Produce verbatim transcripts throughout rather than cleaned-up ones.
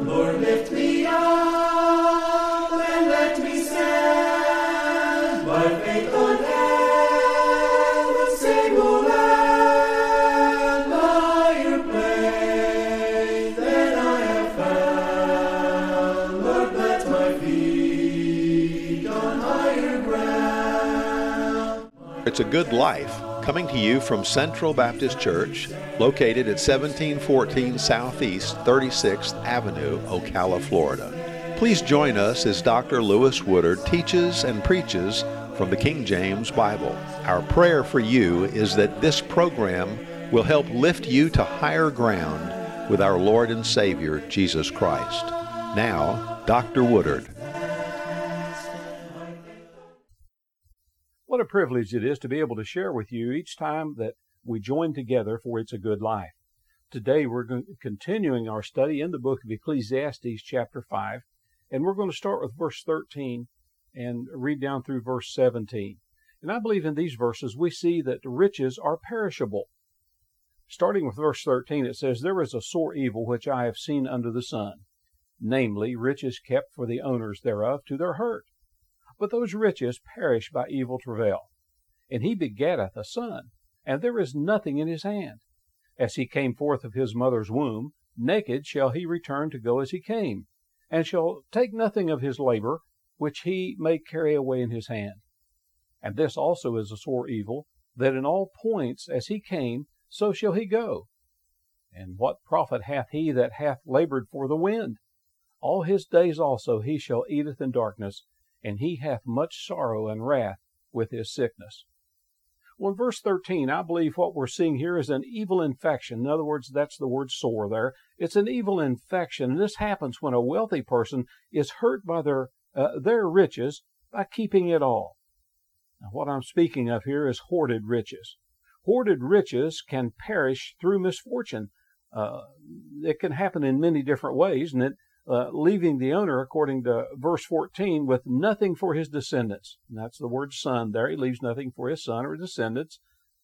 Lord, lift me up and let me stand by faith on heaven's stable land, higher place than I have found. Lord, plant my feet on higher ground. It's a Good Life, coming to you from Central Baptist Church, located at seventeen fourteen Southeast thirty-sixth Avenue, Ocala, Florida. Please join us as Doctor Lewis Woodard teaches and preaches from the King James Bible. Our prayer for you is that this program will help lift you to higher ground with our Lord and Savior, Jesus Christ. Now, Doctor Woodard. What a privilege it is to be able to share with you each time that we join together for It's a Good Life. Today we're going to, continuing our study in the book of Ecclesiastes chapter five, and we're going to start with verse thirteen and read down through verse seventeen. And I believe in these verses we see that riches are perishable. Starting with verse thirteen, it says, "There is a sore evil which I have seen under the sun, namely riches kept for the owners thereof to their hurt. But those riches perish by evil travail. And he begetteth a son, and there is nothing in his hand. As he came forth of his mother's womb, naked shall he return to go as he came, and shall take nothing of his labor, which he may carry away in his hand. And this also is a sore evil, that in all points as he came, so shall he go. And what profit hath he that hath labored for the wind? All his days also he shall eateth in darkness, and he hath much sorrow and wrath with his sickness." Well, in verse thirteen, I believe what we're seeing here is an evil infection. In other words, that's the word sore there. It's an evil infection, and this happens when a wealthy person is hurt by their uh, their riches by keeping it all. Now, what I'm speaking of here is hoarded riches. Hoarded riches can perish through misfortune. Uh, it can happen in many different ways, and it Uh, leaving the owner, according to verse fourteen, with nothing for his descendants. And that's the word son there. He leaves nothing for his son or descendants.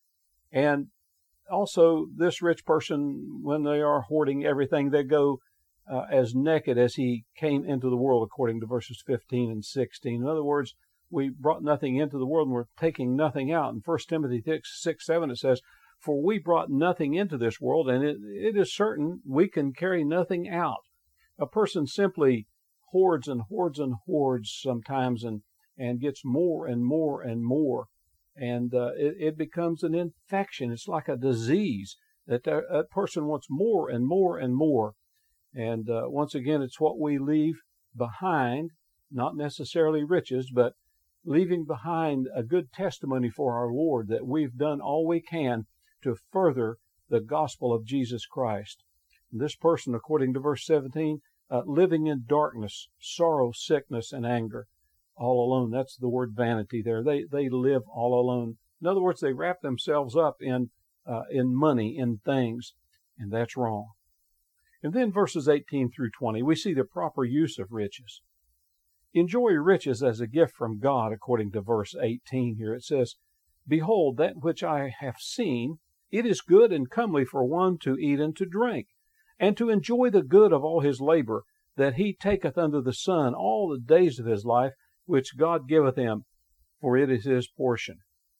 And also, this rich person, when they are hoarding everything, they go uh, as naked as he came into the world, according to verses fifteen and sixteen. In other words, we brought nothing into the world and we're taking nothing out. In First Timothy six seven, it says, "For we brought nothing into this world, and it, it is certain we can carry nothing out." A person simply hoards and hoards and hoards sometimes and, and gets more and more and more. And uh, it, it becomes an infection. It's like a disease that that, that person wants more and more and more. And uh, once again, it's what we leave behind, not necessarily riches, but leaving behind a good testimony for our Lord that we've done all we can to further the gospel of Jesus Christ. This person, according to verse seventeen, uh, living in darkness, sorrow, sickness, and anger, all alone. That's the word vanity there. They they live all alone. In other words, they wrap themselves up in uh, in money, in things, and that's wrong. And then verses eighteen through twenty, we see the proper use of riches. Enjoy riches as a gift from God, according to verse eighteen here. It says, "Behold, that which I have seen, it is good and comely for one to eat and to drink, and to enjoy the good of all his labor, that he taketh under the sun all the days of his life, which God giveth him, for it is his portion."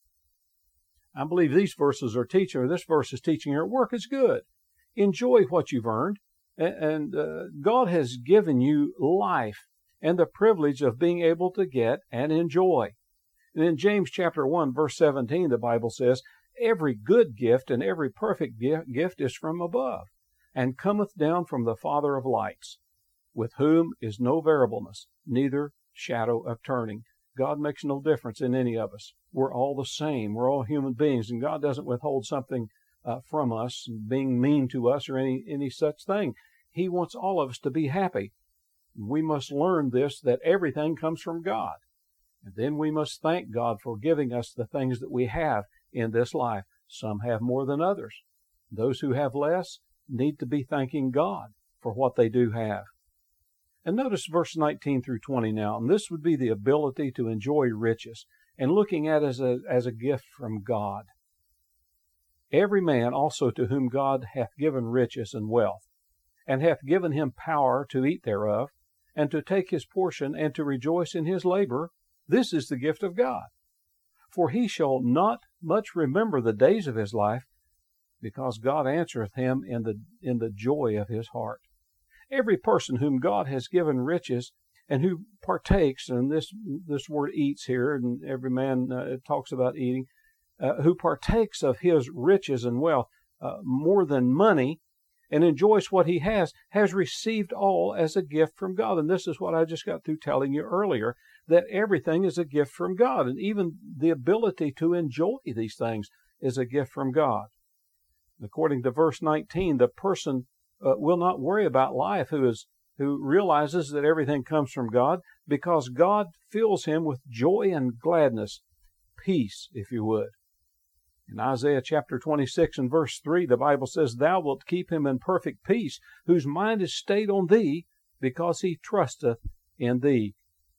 I believe these verses are teaching, or this verse is teaching here, work is good. Enjoy what you've earned, and uh, God has given you life and the privilege of being able to get and enjoy. And in James chapter one, verse seventeen, the Bible says, "Every good gift and every perfect gift is from above, and cometh down from the Father of lights, with whom is no variableness, neither shadow of turning." God makes no difference in any of us. We're all the same. We're all human beings, and God doesn't withhold something uh, from us, being mean to us or any, any such thing. He wants all of us to be happy. We must learn this, that everything comes from God. And then we must thank God for giving us the things that we have in this life. Some have more than others. Those who have less need to be thanking God for what they do have. And notice verse nineteen through twenty now, and this would be the ability to enjoy riches and looking at it as a, as a gift from God. "Every man also to whom God hath given riches and wealth, and hath given him power to eat thereof, and to take his portion, and to rejoice in his labor, this is the gift of God. For he shall not much remember the days of his life, because God answereth him in the in the joy of his heart. Every person whom God has given riches, and who partakes, and this this word eats here, and every man uh, talks about eating, uh, who partakes of his riches and wealth uh, more than money, and enjoys what he has, has received all as a gift from God. And this is what I just got through telling you earlier, that everything is a gift from God, and even the ability to enjoy these things is a gift from God. According to verse nineteen, the person uh, will not worry about life who is who realizes that everything comes from God, because God fills him with joy and gladness, peace, if you would. In Isaiah chapter twenty-six and verse three, the Bible says, Thou wilt keep him in perfect peace, whose mind is stayed on thee, because he trusteth in thee.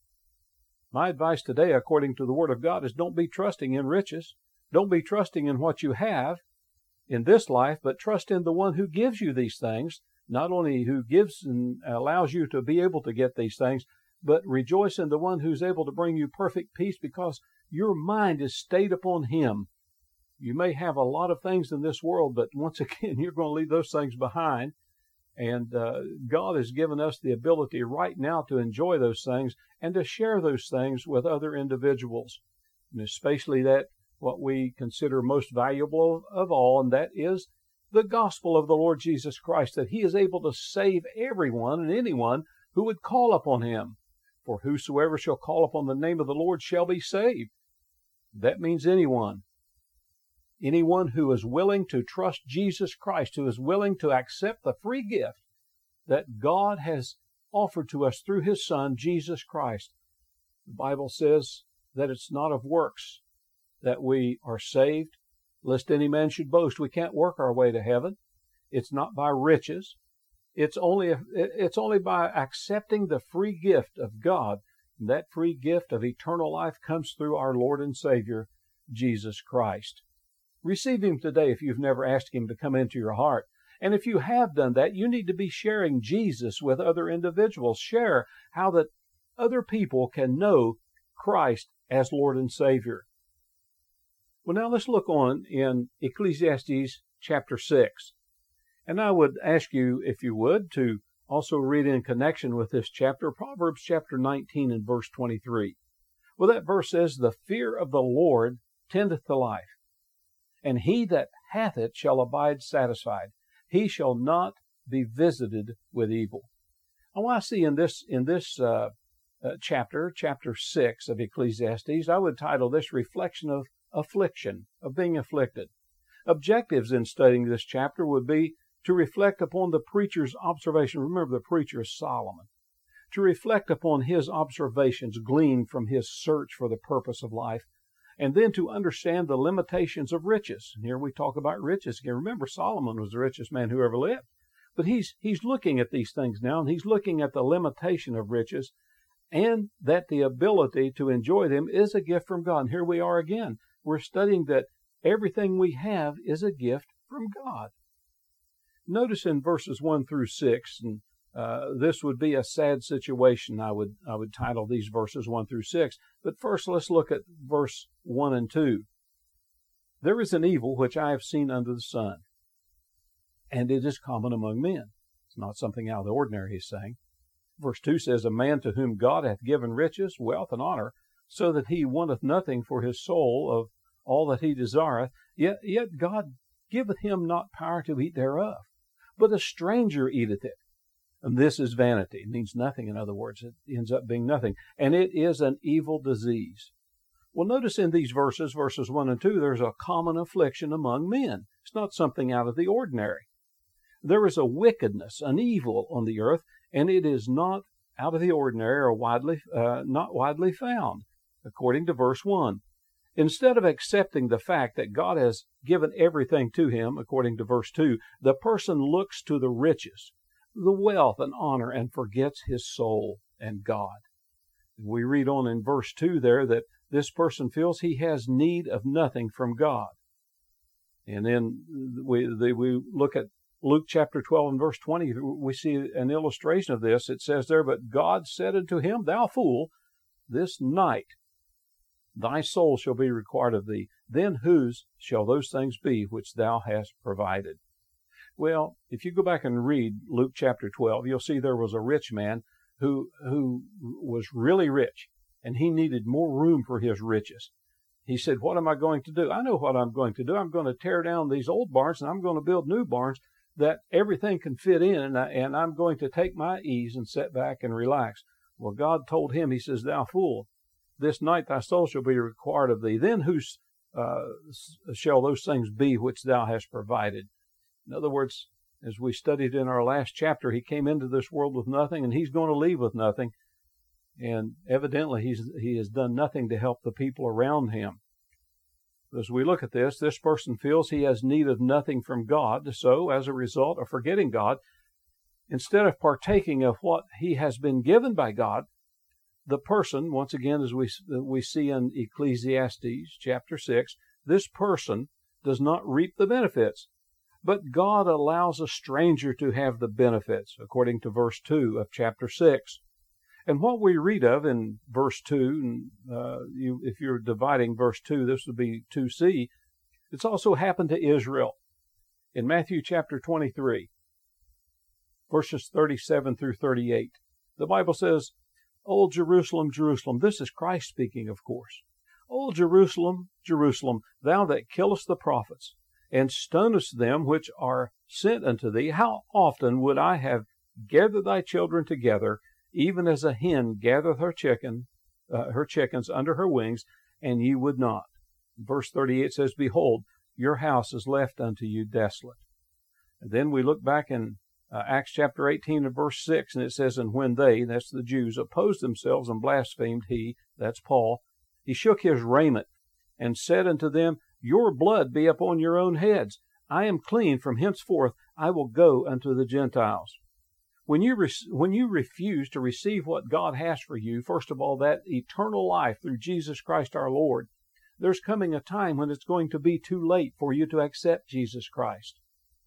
My advice today, according to the Word of God, is don't be trusting in riches. Don't be trusting in what you have in this life, but trust in the one who gives you these things, not only who gives and allows you to be able to get these things, but rejoice in the one who's able to bring you perfect peace, because your mind is stayed upon him. You may have a lot of things in this world, but once again, you're going to leave those things behind. And uh, God has given us the ability right now to enjoy those things and to share those things with other individuals, and especially that what we consider most valuable of all, and that is the gospel of the Lord Jesus Christ, that he is able to save everyone and anyone who would call upon him. For whosoever shall call upon the name of the Lord shall be saved. That means anyone. Anyone who is willing to trust Jesus Christ, who is willing to accept the free gift that God has offered to us through his Son, Jesus Christ. The Bible says that it's not of works that we are saved, lest any man should boast. We can't work our way to heaven. It's not by riches. It's only, it's only by accepting the free gift of God. And that free gift of eternal life comes through our Lord and Savior, Jesus Christ. Receive him today if you've never asked him to come into your heart. And if you have done that, you need to be sharing Jesus with other individuals. Share how that other people can know Christ as Lord and Savior. Well, now let's look on in Ecclesiastes chapter six. And I would ask you, if you would, to also read in connection with this chapter, Proverbs chapter nineteen and verse twenty-three. Well, that verse says, The fear of the Lord tendeth to life, and he that hath it shall abide satisfied. He shall not be visited with evil. And what I see in this in this uh, uh, chapter, chapter six of Ecclesiastes, I would title this Reflection of Affliction, of being afflicted. Objectives in studying this chapter would be to reflect upon the preacher's observation. Remember, the preacher is Solomon. To reflect upon his observations gleaned from his search for the purpose of life, and then to understand the limitations of riches. And here we talk about riches again. Remember, Solomon was the richest man who ever lived. But he's he's looking at these things now, and he's looking at the limitation of riches, and that the ability to enjoy them is a gift from God. And here we are again. We're studying that everything we have is a gift from God. Notice in verses one through six, and uh, this would be a sad situation, I would I would title these verses one through six. But first, let's look at verse one and two. There is an evil which I have seen under the sun, and it is common among men. It's not something out of the ordinary, he's saying. Verse two says, A man to whom God hath given riches, wealth, and honor, so that he wanteth nothing for his soul of all that he desireth, yet, yet God giveth him not power to eat thereof. But a stranger eateth it. And this is vanity. It means nothing, in other words. It ends up being nothing. And it is an evil disease. Well, notice in these verses, verses one and two, there's a common affliction among men. It's not something out of the ordinary. There is a wickedness, an evil on the earth, and it is not out of the ordinary or widely, uh, not widely found, according to verse one. Instead of accepting the fact that God has given everything to him, according to verse two, the person looks to the riches, the wealth and honor, and forgets his soul and God. We read on in verse two there that this person feels he has need of nothing from God. And then we, the, we look at Luke chapter twelve and verse twenty, we see an illustration of this. It says there, "But God said unto him, Thou fool, this night thy soul shall be required of thee. Then whose shall those things be which thou hast provided?" Well, if you go back and read Luke chapter twelve, you'll see there was a rich man who who was really rich, and he needed more room for his riches. He said, "What am I going to do? I know what I'm going to do. I'm going to tear down these old barns, and I'm going to build new barns that everything can fit in, and, I, and I'm going to take my ease and sit back and relax." Well, God told him, he says, "Thou fool, this night thy soul shall be required of thee. Then whose uh, shall those things be which thou hast provided?" In other words, as we studied in our last chapter, he came into this world with nothing, and he's going to leave with nothing. And evidently, he's, he has done nothing to help the people around him. As we look at this, this person feels he has need of nothing from God. So, as a result of forgetting God, instead of partaking of what he has been given by God, the person, once again, as we, we see in Ecclesiastes chapter six, this person does not reap the benefits. But God allows a stranger to have the benefits, according to verse two of chapter six. And what we read of in verse two, uh, you, if you're dividing verse two, this would be two C. It's also happened to Israel. In Matthew chapter twenty-three, verses thirty-seven through thirty-eight, the Bible says, "O Jerusalem, Jerusalem," this is Christ speaking, of course. "O Jerusalem, Jerusalem, thou that killest the prophets, and stonest them which are sent unto thee, how often would I have gathered thy children together, even as a hen gathereth her chicken, uh, her chickens under her wings, and ye would not." Verse thirty-eight says, "Behold, your house is left unto you desolate." And then we look back in uh, Acts chapter eighteen and verse six, and it says, "And when they," that's the Jews, "opposed themselves and blasphemed, he," that's Paul, "he shook his raiment and said unto them, Your blood be upon your own heads. I am clean. From henceforth I will go unto the Gentiles." When you, re- when you refuse to receive what God has for you, first of all, that eternal life through Jesus Christ our Lord, there's coming a time when it's going to be too late for you to accept Jesus Christ.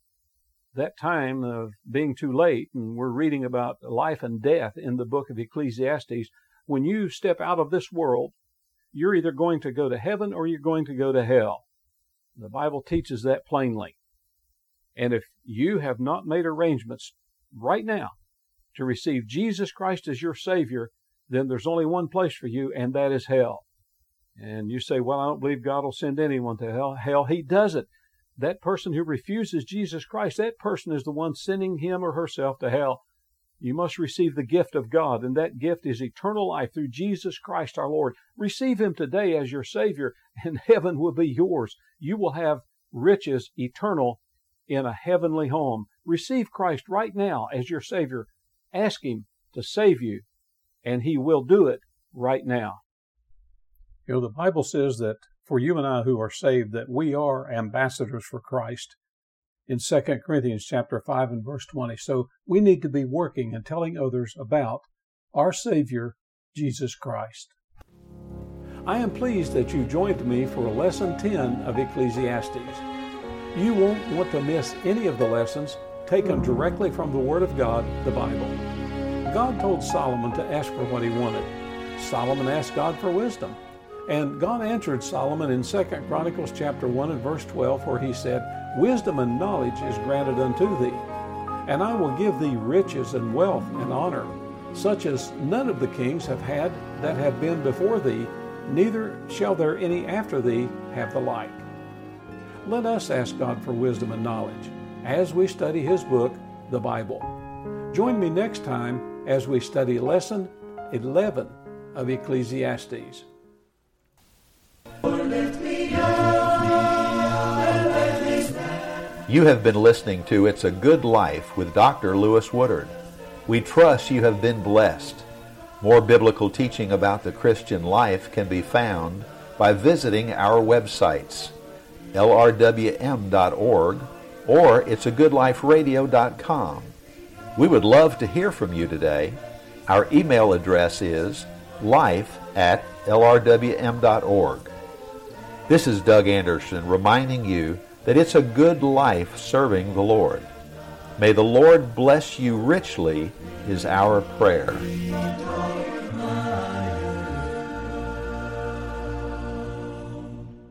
That time of being too late, and we're reading about life and death in the book of Ecclesiastes, when you step out of this world, you're either going to go to heaven or you're going to go to hell. The Bible teaches that plainly. And if you have not made arrangements right now to receive Jesus Christ as your Savior, then there's only one place for you, and that is hell. And you say, "Well, I don't believe God will send anyone to hell." Hell, He doesn't. That person who refuses Jesus Christ, that person is the one sending him or herself to hell. You must receive the gift of God, and that gift is eternal life through Jesus Christ our Lord. Receive Him today as your Savior, and heaven will be yours. You will have riches eternal in a heavenly home. Receive Christ right now as your Savior. Ask Him to save you, and He will do it right now. You know, the Bible says that for you and I who are saved, that we are ambassadors for Christ. In Second Corinthians chapter five and verse twenty. So we need to be working and telling others about our Savior, Jesus Christ. I am pleased that you joined me for lesson ten of Ecclesiastes. You won't want to miss any of the lessons taken directly from the Word of God, the Bible. God told Solomon to ask for what he wanted. Solomon asked God for wisdom. And God answered Solomon in Second Chronicles chapter one and verse twelve, where he said, "Wisdom and knowledge is granted unto thee, and I will give thee riches and wealth and honor, such as none of the kings have had that have been before thee, neither shall there any after thee have the like." Let us ask God for wisdom and knowledge as we study His book, the Bible. Join me next time as we study lesson eleven of Ecclesiastes. You have been listening to It's a Good Life with Doctor Lewis Woodard. We trust you have been blessed. More biblical teaching about the Christian life can be found by visiting our websites, L R W M dot org or it's a good life radio dot com. We would love to hear from you today. Our email address is life at L R W M dot org. This is Doug Anderson reminding you that it's a good life serving the Lord. May the Lord bless you richly is our prayer.